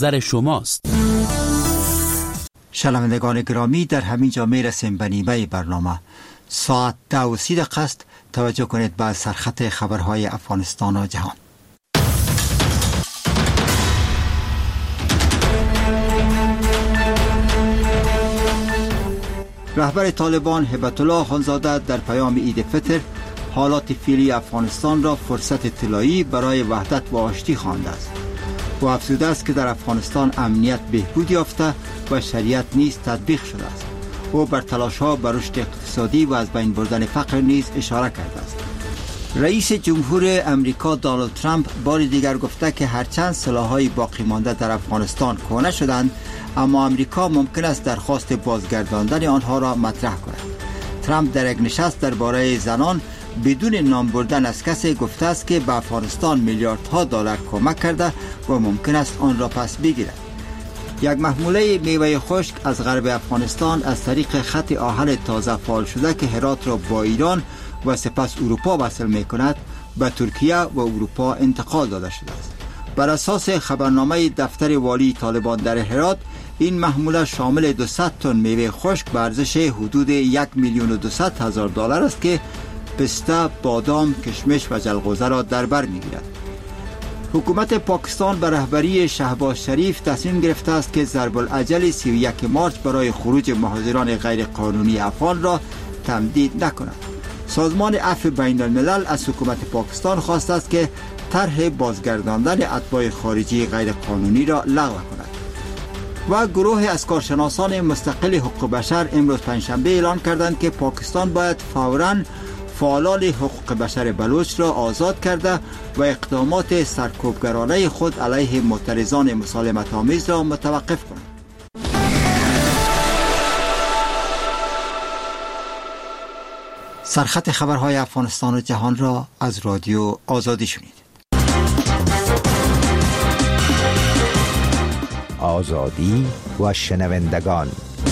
نظر شماست. شنوندگان گرامی، در همین جا میرسیم به نیمه برنامه. ساعت 10:30 است. توجه کنید به سرخط خبرهای افغانستان و جهان. رهبر طالبان هیبت الله خانزاده در پیام عید فطر حالات فعلی افغانستان را فرصت طلایی برای وحدت و آشتی خوانده است. او افزوده است که در افغانستان امنیت بهبود یافته و شریعت نیز تطبیق شده است. او بر تلاش‌ها بر رشد اقتصادی و از بین بردن فقر نیز اشاره کرده است. رئیس جمهور امریکا دونالد ترامپ بار دیگر گفته که هرچند سلاح‌های باقی مانده در افغانستان کهنه شدند، اما امریکا ممکن است درخواست بازگرداندن آنها را مطرح کند. ترامپ در یک نشست درباره زنان بدون نام بردن از کسی گفته است که به افغانستان میلیاردها دلار کمک کرده و ممکن است آن را پس بگیرد. یک محموله میوه خشک از غرب افغانستان از طریق خط آهن تازه فعال شده که هرات را با ایران و سپس اروپا وصل می کند به ترکیه و اروپا انتقال داده شده است. بر اساس خبرنامه دفتر والی طالبان در هرات، این محموله شامل 200 تن میوه خشک به ارزش حدود 1,200,000 دلار است که پسته، بادام، کشمش و جلغوزه را در بر می‌گیرد. حکومت پاکستان به رهبری شهباز شریف تصمیم گرفته است که ضرب الاجل 31 مارس برای خروج مهاجران غیر قانونی افغان را تمدید نکند. سازمان عفو بین الملل از حکومت پاکستان خواسته است که طرح بازگرداندن اتباع خارجی غیر قانونی را لغو کند. و گروه از کارشناسان مستقل حقوق بشر امروز پنجشنبه اعلان کردند که پاکستان باید فوراً فعالان حقوق بشر بلوچ را آزاد کرده و اقدامات سرکوبگرانه خود علیه معترضان مسالمت آمیز را متوقف کند. سرخط خبرهای افغانستان و جهان را از رادیو آزادی شنید. آزادی و شنوندگان.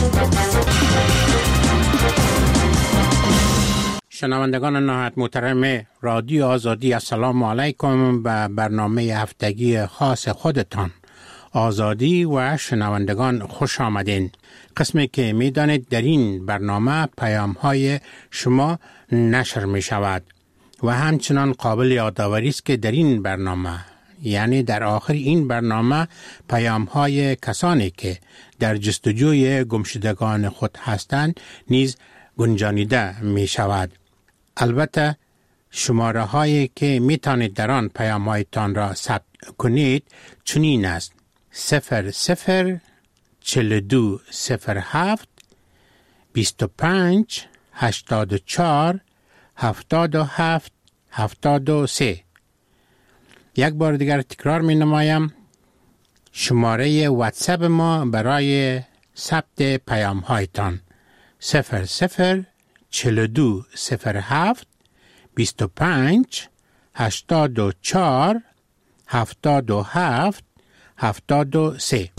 شنوندگان نهایت محترم رادیو آزادی، السلام علیکم. به برنامه هفتگی خاص خودتان آزادی و شنوندگان خوش آمدین. قسمی که می دانید در این برنامه پیام های شما نشر می شود و همچنان قابل یادآوری است که در این برنامه، یعنی در آخر این برنامه، پیام های کسانی که در جستجوی گمشدگان خود هستند نیز گنجانیده می شود. البته شماره هایی که می توانید در آن پیام هایتان را ثبت کنید چنین است: 004207 25 84 77 73. یک بار دیگر تکرار می نمایم. شماره واتساپ ما برای ثبت پیام هایتان 004207 25 84 77 73.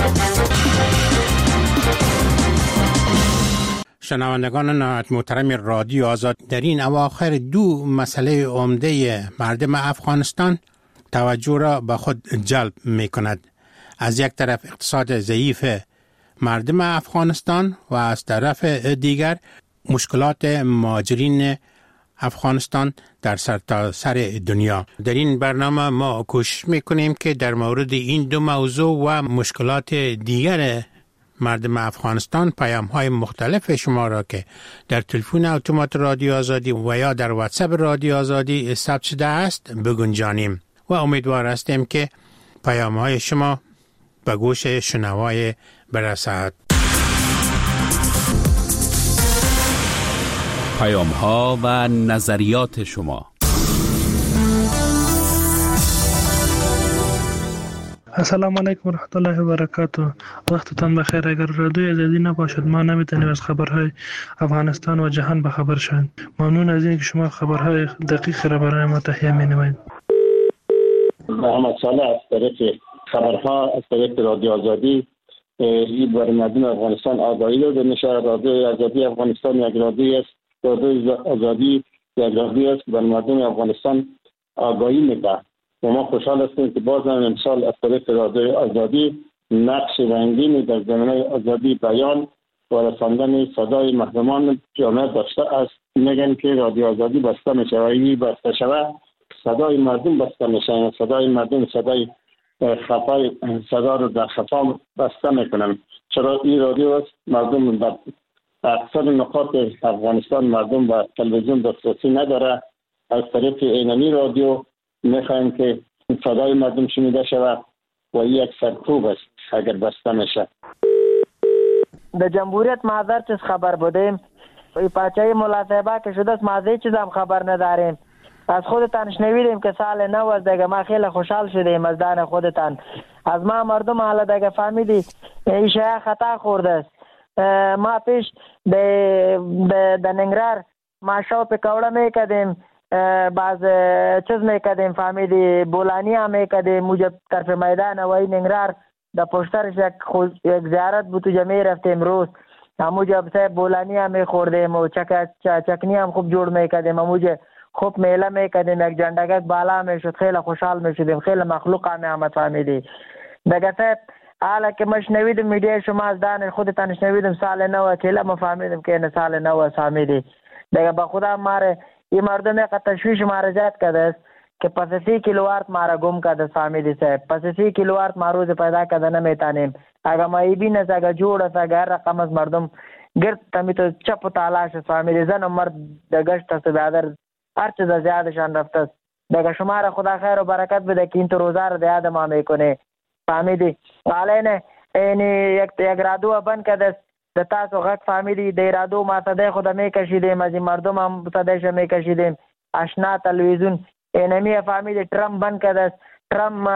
شنوندگان نهایت محترم رادیو آزاد، در این اواخر دو مسئله عمده مردم افغانستان توجه را به خود جلب می کند. از یک طرف اقتصاد ضعیف مردم افغانستان و از طرف دیگر مشکلات مهاجرین افغانستان در سرتاسر دنیا. در این برنامه ما کوشش میکنیم که در مورد این دو موضوع و مشکلات دیگر مردم افغانستان پیام های مختلف شما را که در تلفن اتومات رادیو آزادی و یا در واتساپ رادیو آزادی ثبت شده است بگنجانیم و امیدوار هستیم که پیام های شما به گوش شنوای برسد. پیام ها و نظریات شما. السلام علیکم و رحمت الله و برکاته. وقتتان بخیر. اگر رادیو آزادی نباشد ما نمیتونیم از خبرهای افغانستان و جهان به خبر شویم. ممنون از اینکه شما خبرهای دقیق را برای ما تهیه می‌نمایید. محمد صالح از طریق خبرها از طریق رادیو آزادی این برای مردم افغانستان آگاهی داده میشه. رادیو آزادی افغانستان یک رادیو است. رادیو آزادی یک رادیو است که برای مردم افغانستان آگاهی میده و ما خوشحال هستیم که باز هم امسال از طریق رادیو آزادی نقش رنگینی در زمینه آزادی بیان و رساندن صدای مردمان جامعه داشته است. میگن که رادیو آزادی بسته میشه و این بسته شود صدای مردم بسته میشه، صدای مردم صدای خفای صدا رو در خفا بسته میکنن. چرا این رادیو است مردم در اکثر نقاط افغانستان مردم و تلویزیون دسترسی نداره. از طریق اینمی رادیو میخوایم که صدای مردم شنیده شود و این یک سرکوب است اگر بسته میشه. در جمهوریت مادر چیز خبر بودیم، پاچای ملاصحبه که شده است مازه چیز هم خبر نداریم. از خودتان شنویدیم که سال نو است دیگه، ما خیلی خوشحال شدیم از دان خودتان. از ما مردم حالا دیگه فهمیدی این شیعه خطا خورده است. ما پیش در ننگرهار ماشا پکوړه میکردیم، باز چیز میکردیم فهمیدی بولانی هم میکردیم موجب طرف میدان و این ننگرهار در پشترش یک زیارت بود و جمعی رفتیم روز موجب صاحب بولانی هم میخوردیم و چکنی هم خوب جوړ میکردیم، موجب خوب میله میکردیم، یک جندگک بالا میشد، خیلی خوشحال میشدیم، خیلی مخلوق هم آمد فهمیدی دیگه صاحب. حالا که ما شنویدم میډیا شما از دان خودتان شنویدم سال نو کله ما فهمیدم که این سال نو فهمیدی دیگه. به خدا ماره این مردم یک تشویش ماره زیاد کرده است که پس 30 کیلووات ماره گم کرده فهمیدی صاحب. پس 30 کیلووات ما روز پیدا کرده نمیتانیم. اگر ما ای بین است اگر جوړ است اگر رقم از مردم گرد تمی تو چپ و تالاش فهمیدی زن و مرد دگشت است بیادر هر چیز زیادشان رفته است دیگه. شما را خدا خیر و برکت بده که این تو روزه را دیاد ما میکنه فهمیدی. حالا یک رادیو بند کرده د تاسو غږ فهمیدی د رادیو ما صدای خود میکشیدیم، از این مردم هم صدایش میکشیدیم. آشنا تلویزیون اینمی فهمیدی ترم بند کرده، ترم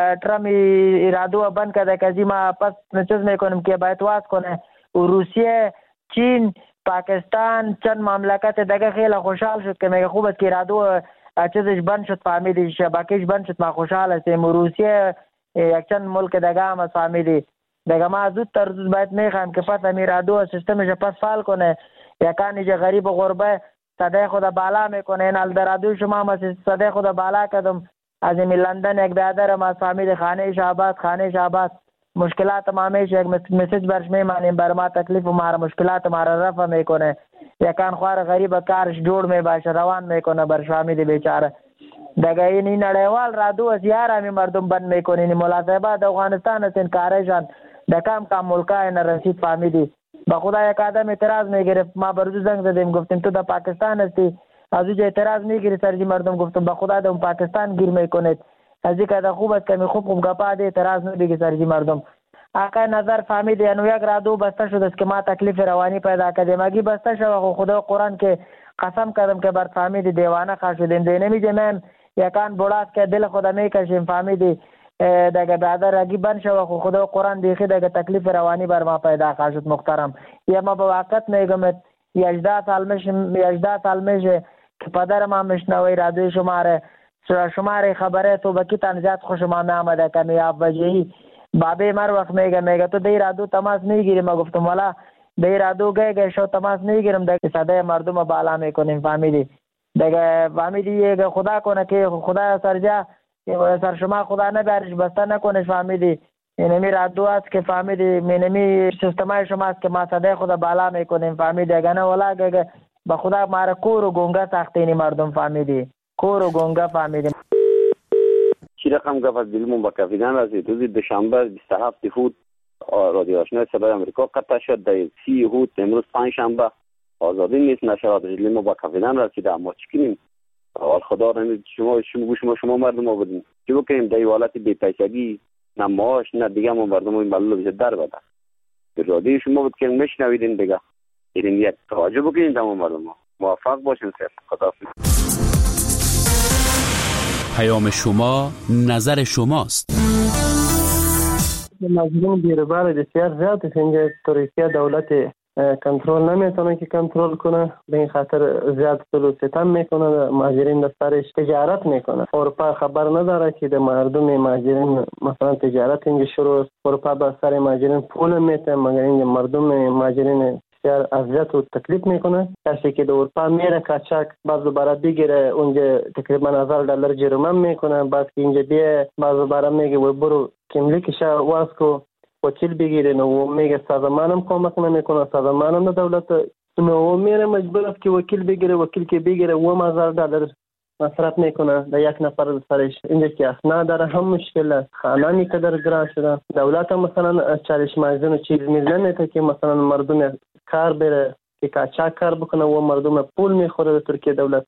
رادیو بند کرده که ما پس چیز میکنیم که باید واس کنه. و روسیه، چین، پاکستان چند مملکت دیگه خیلی خوشحال شد که میگه خوب است که رادیو چیزش بند شد فهمیدی، شبکهش بند شد. ما خوشحال هستیم. و روسیه یک چند ملک دیگه هم فهمیدی دیگه. ما زودتر باید میخوایم که پس امیر رادیو سیستمش پس فعال کنه. یکانی که غریب و غربه صدای خود بالا میکنه. این حال در رادیو شما ما صدای خود بالا کردم. از این لندن یک بیادر ما فهمیدی خانه شعبات مشکلات ما همیشه یک مسیج برش میمانیم بر ما تکلیف و ما مشکلات ما را رفع میکنه. یکان خوار غریب کارش جوړ میباشه روان میکنه برش فهمیدی بیچاره دیگه. این نړیوال رادیو از یارمی مردم بند میکنه. این ملاصحبه د افغانستان است این کارشان د کم ملکای نرسید فهمیدی. به خدا یک آدم اعتراض میگرفت، ما بردو زنگ زدیم گفتیم تو در پاکستان هستی، از اوجه اعتراض میگیری سرجی مردم گفتم به خدا در پاکستان گیر میکنید. از این که خوب است که می خوب گپا ده اعتراض نمیگی سرجی مردم. آقای نظر فهمیدی انو یک رادیو بسته شده است که ما تکلیف روانی پیدا کردیم. اگه بسته شد خدا قرآن که قسم کردم که بر فهمیدی دیوانه خواهد شدیم. نمیجه من یکان بولاست که دل خدا میکشیم فهمیدی دیگه بعد اگه بند شد خدا قرآن دیخی دیگه تکلیف روانی بر ما پیدا خواهد شد محترم. یا ما به وقت میگم 18 سال میشه که پدر ما مشنوی رادیو شماره خبره تو بکی تنزیات خوش ما آمده کمیاب وجهی بابی مر وقت میگه تو دی رادیو تماس میگیری. ما گفتم والا دی رادیو گه شو تماس میگیرم دیگه صدای مردم بالا میکنیم فهمیدی دیگه. فهمیدی خدا کنه که خدا سرجا سر شما خدا نبرش بسته نکنش فهمیدی. اینمی رادیو است که فهمیدی اینمی سیستمای شما است که ما صدای خدا بالا میکنیم فهمیدی. اگه نه والا به خدا ما کور و گونگا ساختینی مردم فهمیدی، کور و گونگا فهمیدی. چی رقم گفت از دلمون با کافیدن رسید. روز دوشنبه 27 هوت رادیو آشنا صدای آمریکا قطع شد. در 30 هوت امروز پنجشنبه آزادی نیست نشرات دلمون با کافیدن رسید. اما چی کنیم؟ اول خدا نمید شما مردم ما بودیم چی بکنیم؟ در حالت بی پیسگی نه معاش نه دیگه ما مردم این بلو بشه در بده. در رادیو شما بود که میشنویدین دیگه این یک توجه بکنین تمام مردم ما. موفق باشین. خداحافظ. پیام شما نظر شماست. مظلوم بیروبار بسیار زیاد است اینجا. ترکیه دولت کنترل نمیتونه که کنترل کنه، به این خاطر زیاد ظلم ستم میکنه. مهاجرین در سرش تجارت میکنه. اروپا خبر نداره که در مردم مهاجرین مثلا تجارت اینجا شروع است. اروپا به سر مهاجرین پول میته مگر اینجا مردم مهاجرین بسیار اذیت و تکلیف میکنه. کسی که در اروپا میره کچک باز دوباره بگیره اونجا تقریبا $1000 جریمه میکنه، بعد که اینجا بیه باز دوباره میگه و برو کملیکش واسکو وکیل بگیرین و میگه سازمانم کمک نمیکنه، سازمانم دولت نو میره مجبور است که وکیل بگیره، وکیل که بگیره $1000 مصرف میکنه در یک نفر سرش. اینجا که اسناد داره هم مشکل است، خانه قدر گران شده، دولت هم مثلا چالش مجزون چیز میزنه که مثلا مردم کار بره که کاچاک کار بکنه و مردم پول میخوره به ترکیه دولت.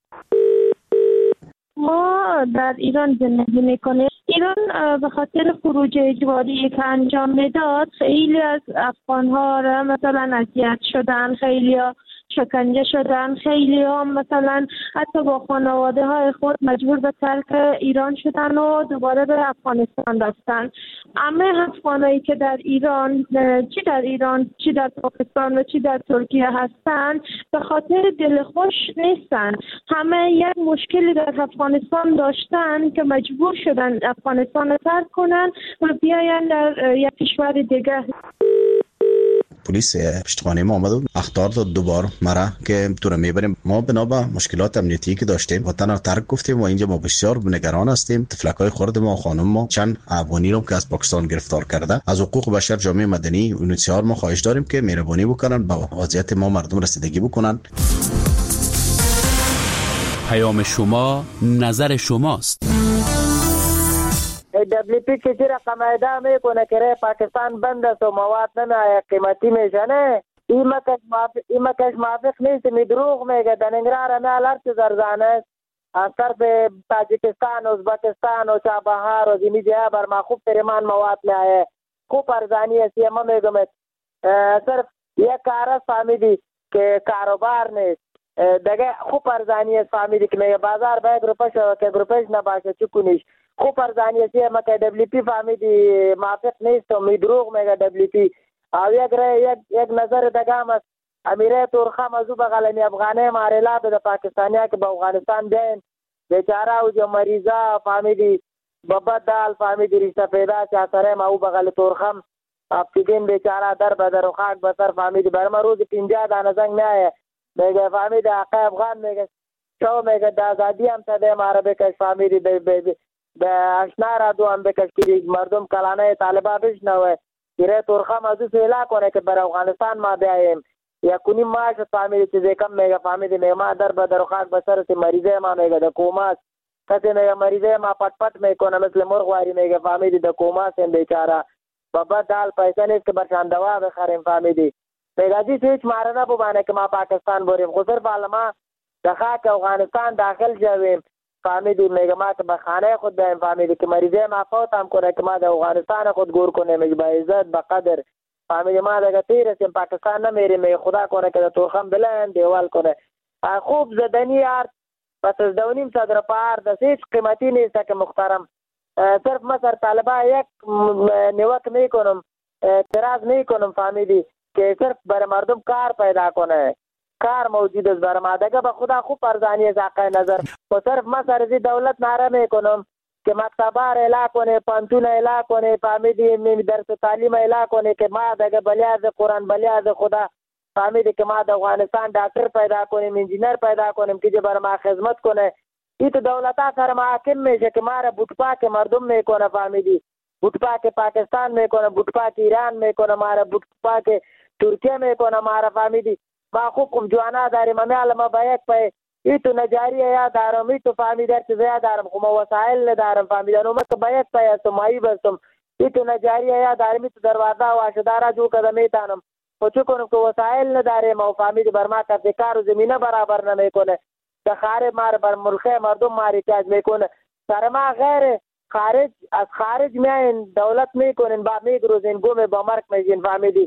ما در ایران زندگی میکنیم. ایران به خاطر خروج اجباری که انجام میداد خیلی از افغان‌ها را مثلا اذیت شدن، خیلی ها شکنجه شدن، خیلی ها مثلا حتی با خانواده های خود مجبور به ترک ایران شدن و دوباره به افغانستان رفتن. همه افغانایی که در ایران چی در پاکستان و چی در ترکیه هستند به خاطر دلخوش نیستن، همه یک مشکلی در افغانستان داشتن که مجبور شدن افغانستان رو ترک کنن و بیاین در یک کشور دیگه. پلیس پشتوانه ما آمد و اخطار داد دوبار مرا که تو رو میبریم. ما بنا به مشکلات امنیتی که داشتیم وطن رو ترک گفتیم و اینجا ما بسیار نگران هستیم. طفلکای خرد ما، خانم ما، چند افغانی رو که از پاکستان گرفتار کرده، از حقوق بشر، جامعه مدنی و UNHCR ما خواهش داریم که مهربانی بکنن با وضعیت ما مردم رسیدگی بکنن. پیام شما نظر شماست. WP که چی رقم ایده میکنه که پاکستان بند است و مواد نمیآید قیمتی میشنه، این مکش موافق نیست، می دروغ میگه. در ننگرهار همه هر چیز ارزان است، از طرف تاجیکستان، ازبکستان و چابهار و زمین جای بر ما خوب تریمان مواد میآید، خوب ارزانی است. ما میگم صرف یک کار است فهمیدی که کاروبار نیست، دیگه خوب ارزانی است فهمیدی که میگه بازار به 1 روپیه شو که 1 روپیه نباشه چی کنیش. خوب ارزانی است ما که WP فهمیدی موافق نیست و می دروغ میگه WP. او یک نظر دیگه هم است، امیره تورخم از او بغل می افغانه ماریلا به پاکستانیا که به افغانستان بیاین بیچاره او جو مریضا فهمیدی بابت دال فهمیدی ریشته پیدا چه سره ما او بغل تورخم افتیدین بیچاره در بدر و خاک بسر فهمیدی برما روز 50 دانه زنگ میایه میگه فهمیدی حقه افغان میگه شو میگه د آزادی هم تده ماره بکش فهمیدی به اشنا را دو هم بکش که مردم کلانه طالبا بشنوه ایره تورخم از او سویلا کنه که بر افغانستان ما بیاییم یا کنیم ماش فهمیدی چیزی کم میگه فهمیدی میگه ما در بدر و خاک بسر سی مریضه ما میگه د کوماس کسی میگه مریضه ما پت پت میکنه مثل مرغواری میگه فهمیدی د کوماس هم بیچاره بابا دال پیسه نیست که برشان دوا بخریم فهمیدی میگه ازی هیچ ماره نبومانه که ما پاکستان بریم خود صرف ما د خاک افغانستان داخل جویم فهمیدی میگه ما که به خانه خود بیایم فهمیدی که مریضه ما فوت هم کنه که ما د افغانستان خود گور کنه میگه با عزت با قدر فهمیدی ما دیگه تیرسیم پاکستان نمیریم میگه خدا کنه که د تورخم بلند دیوال کنه خوب زدنی یار پس از 2.5 صدر پار د هیچ قیمتی نیست که محترم صرف ما سر طالبا یک نیوک میکنم اعتراض میکنم فهمیدی که صرف برای مردم کار پیدا کنه کار موجود است برای ما دیگه به خدا خوب ارزانی است حق نظر و صرف ما سرزی دولت ناره میکنم که مکتبار اعلا کنه پانتون اعلا کنه فهمیدی درس تعلیم اعلا کنه که ما دیگه بلیاز قرآن بلیاز خدا فهمیدی که ما د افغانستان ډاکټر پیدا کنیم انجینر پیدا کنیم که برای ما خدمت کنه این تو دولت ها سر محاکم میشه که ما را بوتپاک مردم میکنه فهمیدی بوتپاک پاکستان میکنه بوتپاک ایران میکنه ما را بوتپاک ترکیه میکنه ما را فهمیدی ما خوب جوانا داریم همه علما با یک پای ای تو نجاریه یا دارم ای تو فهمیدی هر چیزه یا دارم خب وسائل ندارم فهمیدی انو که با یک پای هستم مایی بستم ای تو نجاریه یا دارم ای تو دروازه واشدارا جو کده میتانم و چو کنم که وسائل نداریم و فهمیدی بر ما کسی کار و زمینه برابر نمیکنه در خارج مار بر ملخه مردم ماری کاج میکنه سر ما غیر خارج از خارج میاین دولت میکنین با میگروزین گوم با مرک میجین فهمیدی.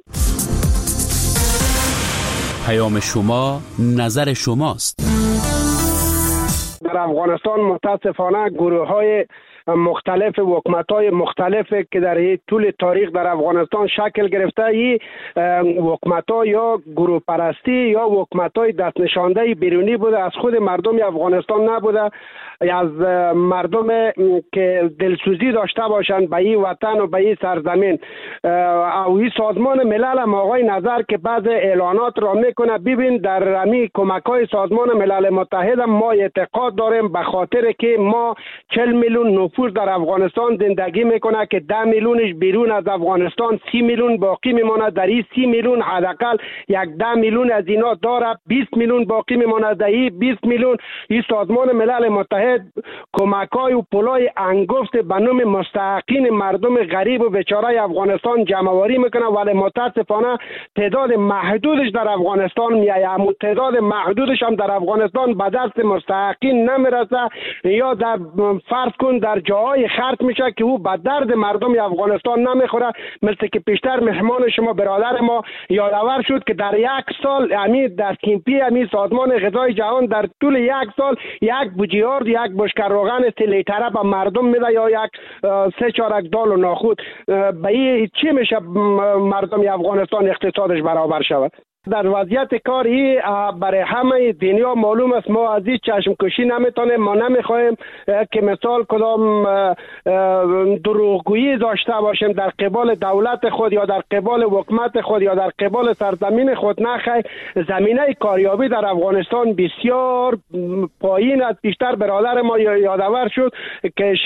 پیام شما نظر شماست. در افغانستان متاسفانه گروه های مختلف حکومت‌های مختلف که در طول تاریخ در افغانستان شکل گرفته، این حکومت‌ها یا گروه پرستی یا حکومت‌های دست نشانده بیرونی بوده، از خود مردم افغانستان نبوده، از مردم که دلسوزی داشته باشند به این وطن و به این سرزمین. او این سازمان ملل هم آقای نظر که بعض اعلانات را میکنه، ببین در امی کمک‌های سازمان ملل متحد ما اعتقاد داریم به خاطر که ما 40 میلیون نفوس در افغانستان زندگی میکنه که 10 میلیونش بیرون از افغانستان، 30 میلیون باقی میمونه. در این 30 میلیون حداقل 10 میلیون از اینا داره 20 میلیون باقی میمونه. در این 20 میلیون این سازمان ملل متحد کمک‌های و پولای انگفت به نام مستحقین مردم غریب و بیچاره افغانستان جمع‌آوری میکنه، ولی متاسفانه تعداد محدودش در افغانستان میایه. اما تعداد محدودش هم در افغانستان به دست مستحقین نمیرسه، یا در فرض کن در جاهای خرج میشه که او به درد مردم افغانستان نمیخوره. مثل که پیشتر مهمان شما برادر ما یادآور شد که در یک سال در کیمپی سازمان غذای جهان در طول یک سال یک بوجیارد یک بشکه روغن 3 لیتره به مردم میده یا یک 3-4 دال ناخود. به این چی میشه مردم افغانستان اقتصادش برابر شود؟ در وضعیت کاری برای همه دنیا معلوم است ما از این چشم کشی نمیتونیم. ما نمیخوایم که مثال کدام دروغگویی داشته باشیم در قبال دولت خود یا در قبال حکومت خود یا در قبال سرزمین خود. نخیر، زمینه کاریابی در افغانستان بسیار پایین است. بیشتر برادر ما یادآور شد که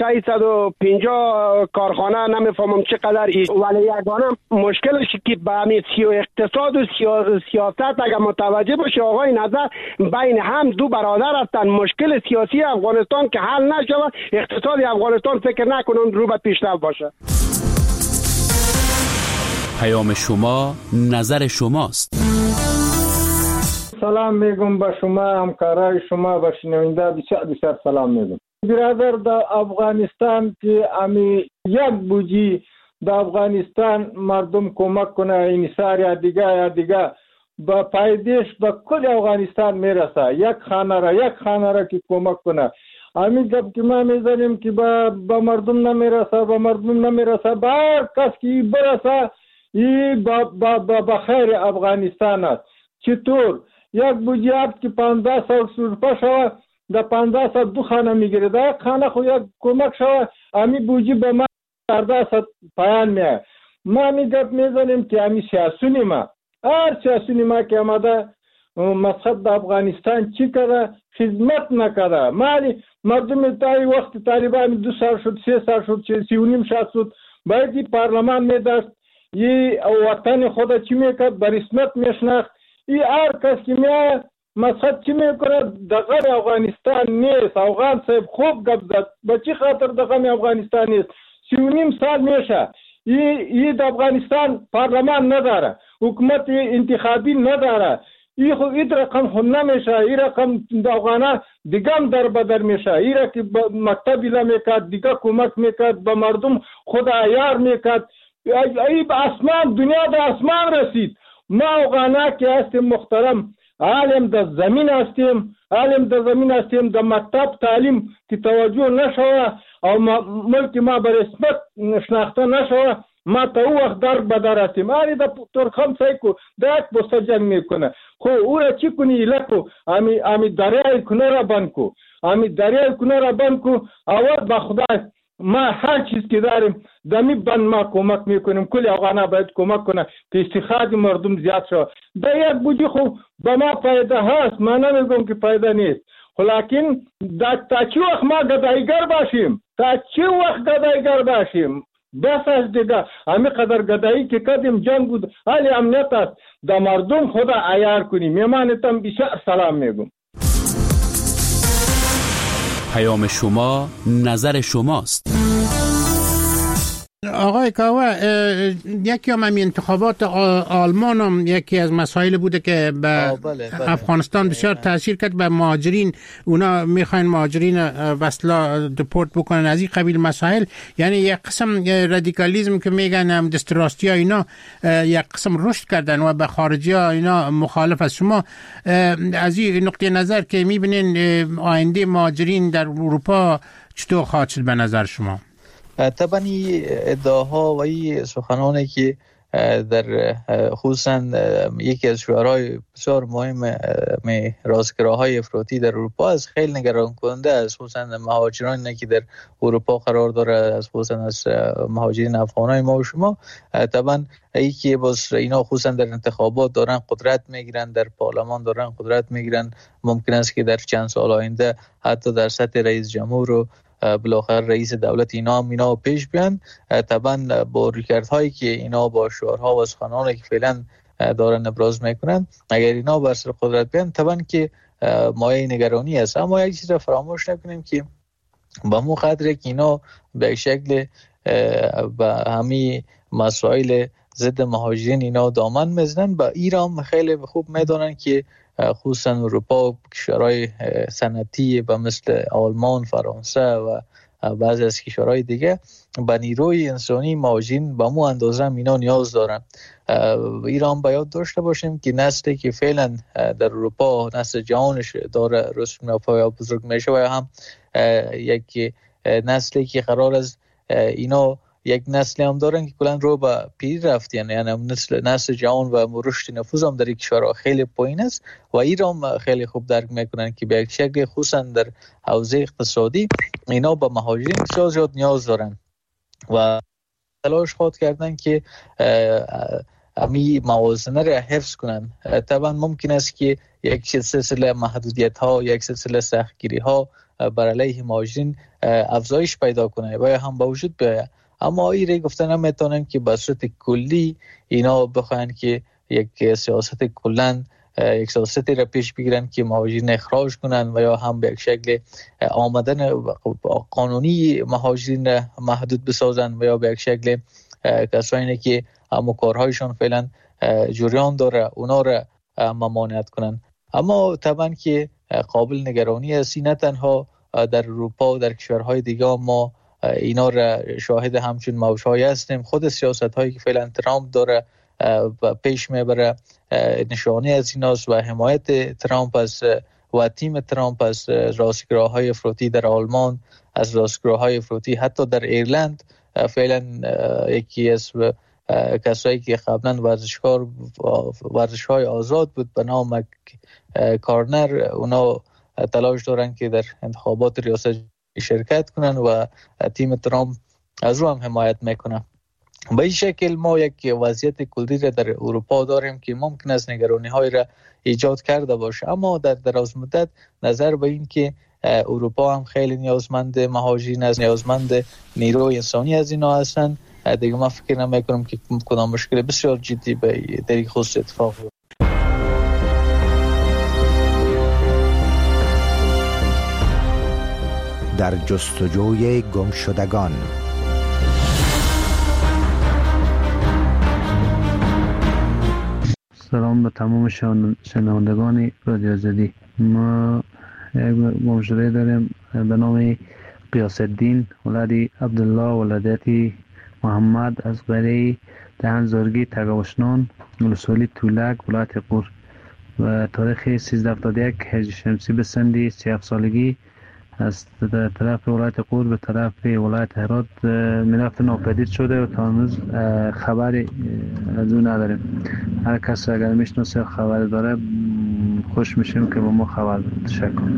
650 کارخانه نمیفهمم چقدر است، ولی یگانه مشکلش که به همین اقتصاد و سیاست اگر متوجه باشه آقای نظر بین هم دو برادر هستند. مشکل سیاسی افغانستان که حل نشود، اقتصاد افغانستان فکر نکنم رو به پیشرفت باشه. پیام شما نظر شماست. سلام میگم به شما، همکارای شما، به شنونده بسیار سلام میگم. برادر در افغانستان که امی یک بوجی در افغانستان مردم کمک کنه، این سال یا دیگه با پایدیش با کل افغانستان میرسه. یک خانه را که کمک کنه. همین گپ که ما میزنیم که با مردم نمیرسه، با هر کس که برسه این با خیر افغانستان است. چطور؟ یک بوجیات که 1500 روپیه شوه، در 1500 دو خانه میگیره، در یک خانه خو یک کمک شوه، همین بوجی به ما 1400 پایان میه. ما همین گپ میزنیم که همین سیاسونی ما هر سیاسونی ما که آمده مسخط در افغانستان چی کرده؟ خدمت نکرده. مالی مردم تایی وقت طالبان 2 سال شد، 3 سال شد، 3.5 سال شد، باید این پارلمان میداشت، این وطن خود چی میکرد؟ به رسمیت میشناخت. این هر کس که میاد مسخط چی میکنه؟ دغم افغانستان نیست. افغان صاحب خوب گپ زد. به چی خاطر دغم افغانستان نیست؟ 3.5 سال میشه. این در افغانستان پارلمان نداره، حکومت انتخابی نداره. این رقم خود نمیشه. این رقم افغانان دیگه هم در بدر میشه. این را که مکتبی نمیکرد، دیگه کمک میکرد، به مردم خود عیار میکرد. این به اسمان، دنیا به اسمان رسید. ما افغانا که هستیم محترم، عالم در زمین هستیم، در مکتب تعلیم که توجه نشوه او ملک ما به رسمیت شناخته نشوه، ما تا او وقت در بدر هستیم. آری در ترخم سایکو در یک بسته جنگ میکنه. خو او را چی کنی؟ لکو امی دریای کنه را بند کو، اول با خدای ما هر چیز که داریم دمی بند ما کمک میکنیم. کل افغانا باید کمک کنه که استخراج مردم زیاد شد. در یک بودی خو به ما فایده هست، ما نمیگم که فایده نیست، لیکن تا چی وقت ما گدایگر باشیم؟ بس از دیگه همین قدر گدایی که کردیم جنگ بود، حالی امنیت است. در مردم خدا عیار کنیم. میمانتم بسیار سلام میگم. پیام شما نظر شماست. آقای کاوه، یکی هم انتخابات آلمان هم یکی از مسائل بوده که به افغانستان بسیار تاثیر کرد. به مهاجرین، اونا میخواین مهاجرین وصلا دپورت بکنن، از این قبیل مسائل. یعنی یک قسم رادیکالیسم که میگن هم دستراستی ها اینا یک قسم رشد کردن و به خارجی ها اینا مخالف است. شما از این نقطه نظر که میبینین آینده مهاجرین در اروپا چطور خواهد شد به نظر شما؟ طبعا ادعاها و این سخنانی که در خصوصا یکی از شعارهای بسیار مهم راستگراهای افراطی در اروپا است خیلی نگران کننده است، خصوصا مهاجرانی که در اروپا قرار داره، خصوصا از مهاجرین افغانای ما و شما. طبعا ای که باز اینا خصوصا در انتخابات دارن قدرت میگیرن، در پارلمان دارن قدرت میگیرن، ممکن است که در چند سال آینده حتی در سطح رئیس جمهور و بالاخره رئیس دولت اینا پیش بیان. طبعا با ریکردهایی که اینا با شعارها و سخنانی که فعلا دارن ابراز میکنن، اگر اینا بر سر قدرت بیان طبعا که مایه نگرانی است. اما یک چیز را فراموش نکنیم که با مو قدر که اینا به شکل با همین مسائل ضد مهاجرین اینا دامن میزنن، با ایران خیلی خوب میدونن که خصوصا اروپا کشورهای صنعتی و مثل آلمان، فرانسه و بعضی از کشورهای دیگه به نیروی انسانی مهاجرین به مو اندازه اینا نیاز دارن. ایران باید داشته باشیم که نسلی که فعلا در اروپا نسل جوانش داره رسم پایا بزرگ میشه و هم یک نسلی که قرار است اینا یک نسل هم دارن که کلان رو به پیر رفت، یعنی نسل جوان و رشد نفوذ هم در کشورها خیلی پایین است و ایران خیلی خوب درک میکنن که به یک شکل خصوصا در حوزه اقتصادی اینا با مهاجرین بسیار زیاد نیاز دارن و تلاش خود کردن که امی موازنه را حفظ کنن. طبعا ممکن است که یک سلسله محدودیت ها، یک سلسله سختگیری ها بر علیه مهاجرین افزایش پیدا کنه و هم با وجود بیاید، اما ایره گفتن نمیتونن که به صورت کلی اینا بخواین که یک سیاست کلن یک سیاستی را پیش بگیرن که مهاجرین اخراج کنن و یا هم به یک شکل آمدن قانونی مهاجرین محدود بسازن و یا به یک شکل کسانی که همو کارهایشان فعلا جریان داره اونا را ممانعت کنن. اما طبعا که قابل نگرانی است، نه تنها در اروپا و در کشورهای دیگه ما اینا را شاهد همچون موجهای هستیم. خود سیاست هایی که فعلا ترامپ داره پیش میبره نشانه از ایناست و حمایت ترامپ است و تیم ترامپ است. راستگراهای افراطی در آلمان، از راستگراهای افراطی حتی در ایرلند فعلا یکی از کسایی که قبلا ورزش‌های آزاد بود به نام کارنر، اونا تلاش دارن که در انتخابات ریاست شرکت کنن و تیم ترامپ از رو هم حمایت میکنه. به این شکل ما یک وضعیت کلی را در اروپا داریم که ممکن است نگرانی های را ایجاد کرده باشه، اما در دراز مدت نظر به این که اروپا هم خیلی نیازمند مهاجرین است، نیازمند نیروی انسانی از اینا هستن، دیگه من فکر نمیکنم که کدام مشکل بسیار جدی به در خصوص اتفاق بیفته. در جستجوی گمشدگان. سلام به تمام شنوندگان رادیو آزادی. ما یک گمشده داریم به نام قیاس الدین ولدی عبدالله ولادتی محمد از قریه دهنزارگی تگاوشنان ولسوالی تولک ولایت قور و تاریخ 1371 هجری شمسی به سندی 37 سالگی از طرف ولایت قور به طرف ولایت هرات میرفت ناپدید شده و تا هنوز خبری از اون نداریم. هر کس اگر میشناسه خبر داره خوش میشیم که با ما خبر بده. تشکر.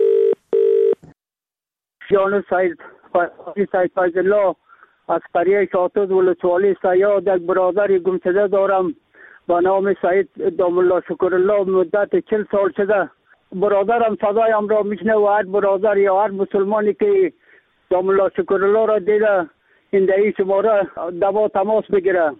جان سید فیض‌الله از قریه شاتوز ولسوالی سیاد یک برادر گمشده دارم به نام سید دام الله شکرالله. مدت 40 سال شده برادرم صدایم را میشنه و هر برادر یا هر مسلمانی که دام الله شکرالله را دیده این دهی شماره دوا تماس بگیره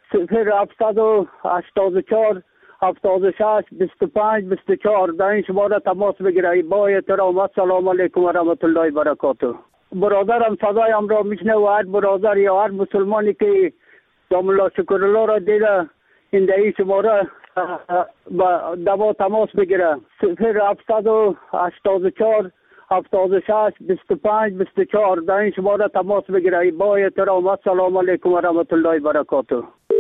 0784 76 25 24 در این شماره تماس بگیره. با احترام السلام علیکم و رحمت الله و برکاته. برادرم صدایم را میشنه و هر برادر یا هر مسلمانی که دام الله شکرالله را دیده این دهی شماره دوا تماس بگیره 0784 76 25 24 در این شماره تماس بگیره. با احترام السلام علیکم و رحمت الله و برکاته.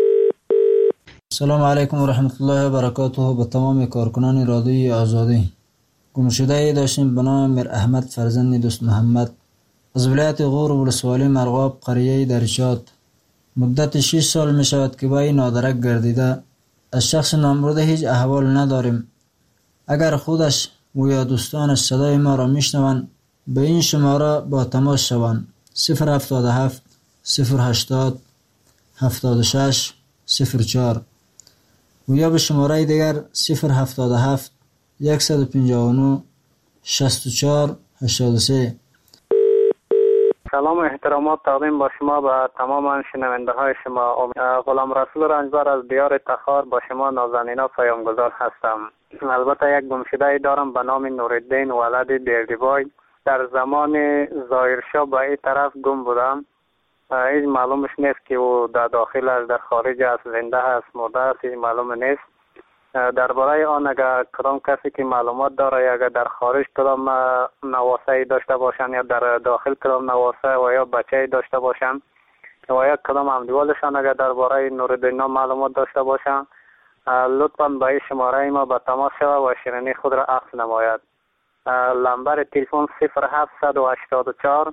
سلام علیکم و رحمت الله و برکاته. به تمام کارکنان رادیوی آزادی. گمشده داشتیم به نام میر احمد فرزند دوست محمد از ولایت غور ولسوالی مرغاب قریه درشات. مدت 6 سال می شود که با این نادرک گردیده. از شخص نامبرده هیچ احوال نداریم. اگر خودش و یا دوستانش صدای ما را میشنوند به این شماره با تماس شوند: 077 080 76 04 و یا به شماره دیگر 077 159 64 83. سلام و احترامات تقدیم با شما به تمام شنونده های شما. غلام رسول رنجبر از دیار تخار با شما نازنینا پیامگذار هستم. البته یک گمشده دارم به نام نورالدین ولد بیردیبای. در زمان ظاهرشاه به این طرف گم بودم. هیچ معلومش نیست که او در داخل است، در خارج است، زنده است، مرده است، هیچ معلوم نیست. درباره آن اگر کدام کسی که معلومات داره یا اگر در خارج کدام نواسه داشته باشن یا در داخل کدام نواسه و یا بچه داشته باشن و یا کدام همدیوالشان اگر درباره نورالدین معلومات داشته باشن، لطفاً به این شماره ما به تماس شود و شیرینی خود را عکس نماید. نمبر تلفن 0784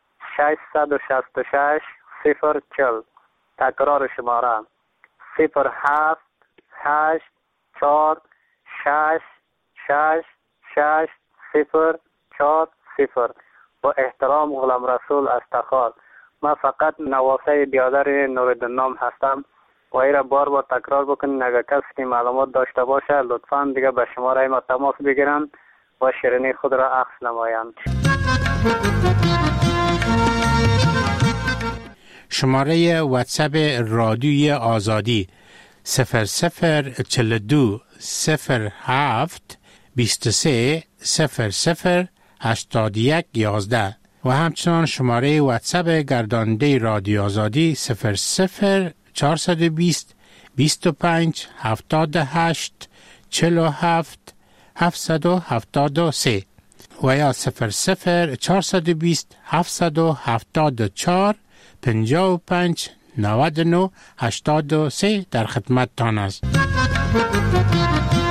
666 040. تکرار شماره 078 4 6 6 6 0 4 0. با احترام غلام رسول از تخار. من فقط نواسه بیادر نورالدین هستم و این را بار بار تکرار بکنین. اگر کسی که معلومات داشته باشه لطفاً دیگه به شماره ما تماس بگیرن و شیرینی خود را عکس نمایند. شماره واتساپ رادیوی آزادی 0042 07 23 00 81 11 و همچنان شماره واتساپ گرداننده رادیو آزادی 00 420 25 78 47 773 و یا 00 420 774 55 99 83 در خدمت تان است.